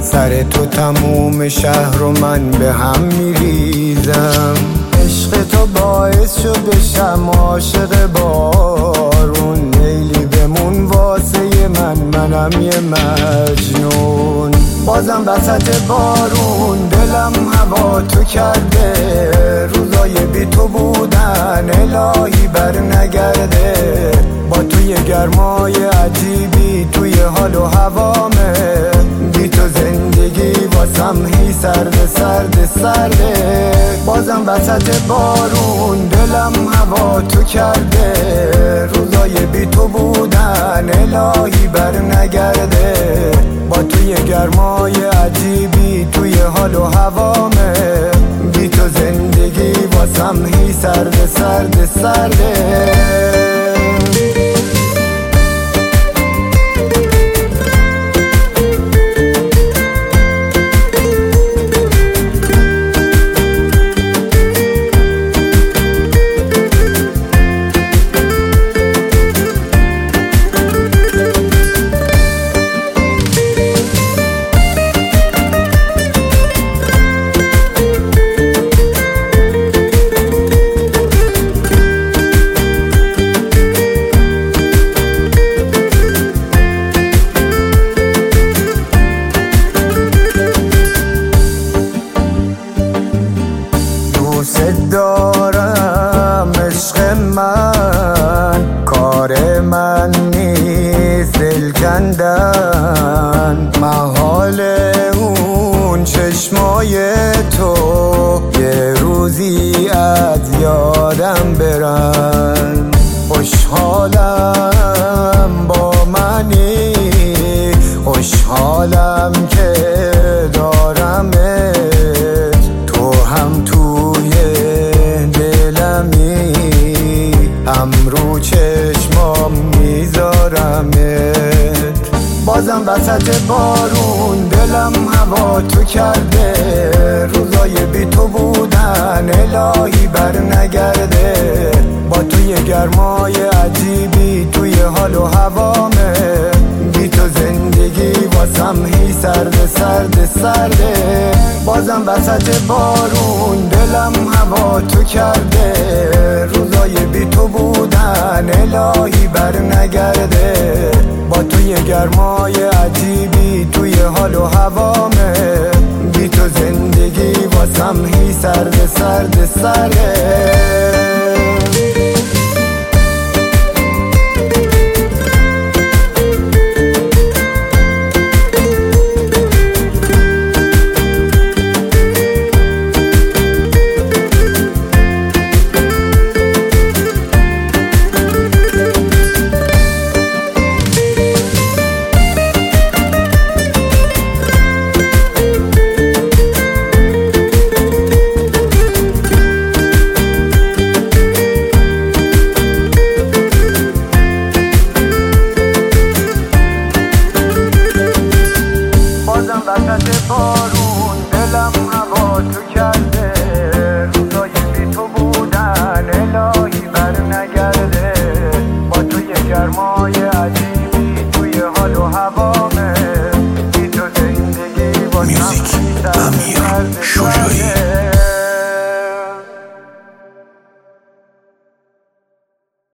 سر تو تموم شهر و من به هم میریزم. عشق تو باعث شد بشم عاشق بارون، لیلی بمون واسه منم یه مجنون. بازم وسط بارون دلم هوا تو کرده، روزای بی تو بودن الهی بر نگرده. با توی گرمای عجیبی توی حال و هوامه، بی تو زندگی واسم هی سرده سرده سرده. بازم وسط بارون دلم هوا تو کرده، روزای بی تو بودن الهی بر نگرده. با توی گرمای عجیبی توی حال و هوامه، بی تو زندگی واسم هی سرده سرده سرده. دارم عشق من، کار من نیست دل کندن. محال اون چشمای تو یه روزی از یادم برن. خوشحالم با منی، خوشحالم که دارمت، تو هم توی هم رو چشمام میذارمت. بازم وسط بارون دلم هوا تو کرده، روزای بی تو بودن الهی بر نگرده. با توی گرمای عجیبی توی حال و هوامه، بی تو زندگی واسم هی سرده سرده سرده. بازم وسط بارون دلم هوا تو کرده، روزای بی تو بودن الهی بر نگرده. با توی گرمای عجیبی توی حال و هوامه، بی تو زندگی واسم هی سرده سرده سرده. وسط بارون دلم هوا تو کرده، روزای بی تو بودن الهی بر نگرده. با توی گرمای عجیبی توی حال و هوامه، بی تو زندگی با